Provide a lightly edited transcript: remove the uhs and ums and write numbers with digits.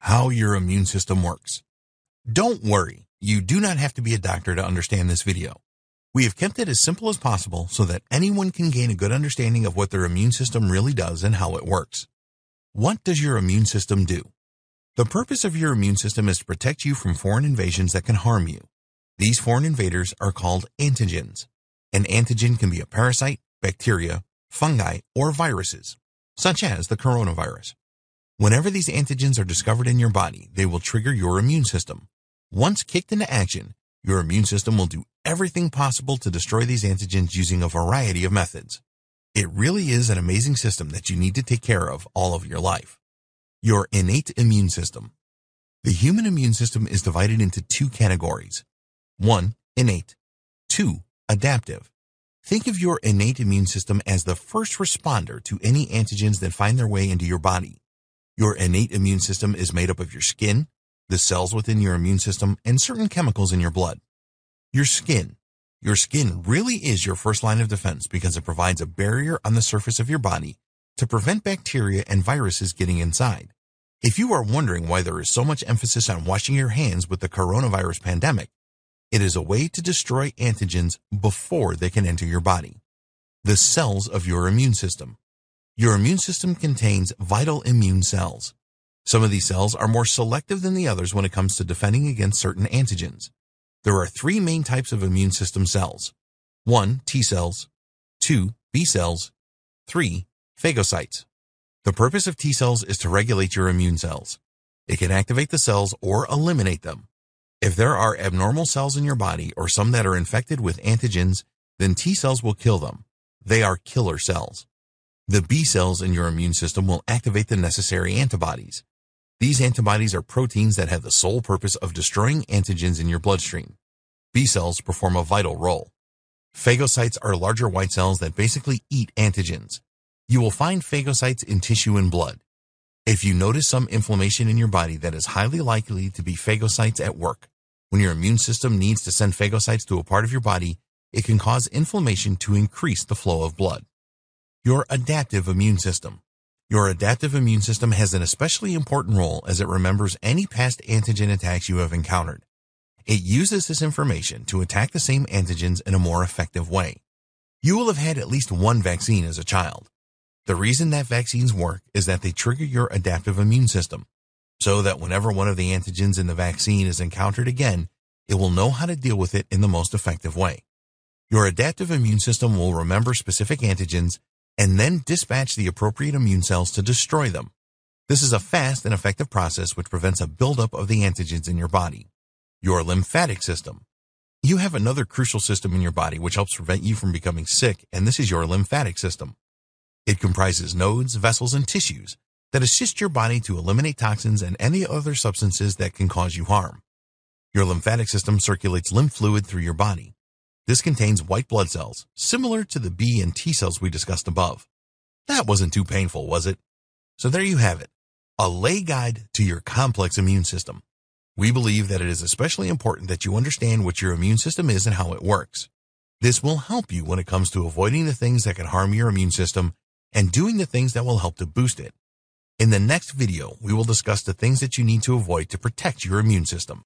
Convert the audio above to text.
how your immune system works. Don't worry, you do not have to be a doctor to understand this video. We have kept it as simple as possible so that anyone can gain a good understanding of what their immune system really does and how it works. What does your immune system do? The purpose of your immune system is to protect you from foreign invasions that can harm you. These foreign invaders are called antigens. An antigen can be a parasite, bacteria, fungi, or viruses, such as the coronavirus. Whenever these antigens are discovered in your body, they will trigger your immune system. Once kicked into action, your immune system will do everything possible to destroy these antigens using a variety of methods. It really is an amazing system that you need to take care of all of your life. Your innate immune system. The human immune system is divided into two categories. 1. Innate. 2. Adaptive. Think of your innate immune system as the first responder to any antigens that find their way into your body. Your innate immune system is made up of your skin, the cells within your immune system, and certain chemicals in your blood. Your skin. Your skin really is your first line of defense because it provides a barrier on the surface of your body to prevent bacteria and viruses getting inside. If you are wondering why there is so much emphasis on washing your hands with the coronavirus pandemic, it is a way to destroy antigens before they can enter your body. The cells of your immune system. Your immune system contains vital immune cells. Some of these cells are more selective than the others when it comes to defending against certain antigens. There are three main types of immune system cells. 1. T cells. 2. B cells. 3. Phagocytes. The purpose of T cells is to regulate your immune cells. It can activate the cells or eliminate them. If there are abnormal cells in your body or some that are infected with antigens, then T cells will kill them. They are killer cells. The B cells in your immune system will activate the necessary antibodies. These antibodies are proteins that have the sole purpose of destroying antigens in your bloodstream. B cells perform a vital role. Phagocytes are larger white cells that basically eat antigens. You will find phagocytes in tissue and blood. If you notice some inflammation in your body, that is highly likely to be phagocytes at work. When your immune system needs to send phagocytes to a part of your body, it can cause inflammation to increase the flow of blood. Your adaptive immune system. Your adaptive immune system has an especially important role as it remembers any past antigen attacks you have encountered. It uses this information to attack the same antigens in a more effective way. You will have had at least one vaccine as a child. The reason that vaccines work is that they trigger your adaptive immune system, so that whenever one of the antigens in the vaccine is encountered again, it will know how to deal with it in the most effective way. Your adaptive immune system will remember specific antigens and then dispatch the appropriate immune cells to destroy them. This is a fast and effective process which prevents a buildup of the antigens in your body. Your lymphatic system. You have another crucial system in your body which helps prevent you from becoming sick, and this is your lymphatic system. It comprises nodes, vessels, and tissues that assist your body to eliminate toxins and any other substances that can cause you harm. Your lymphatic system circulates lymph fluid through your body. This contains white blood cells, similar to the B and T cells we discussed above. That wasn't too painful, was it? So there you have it, a lay guide to your complex immune system. We believe that it is especially important that you understand what your immune system is and how it works. This will help you when it comes to avoiding the things that can harm your immune system and doing the things that will help to boost it. In the next video, we will discuss the things that you need to avoid to protect your immune system.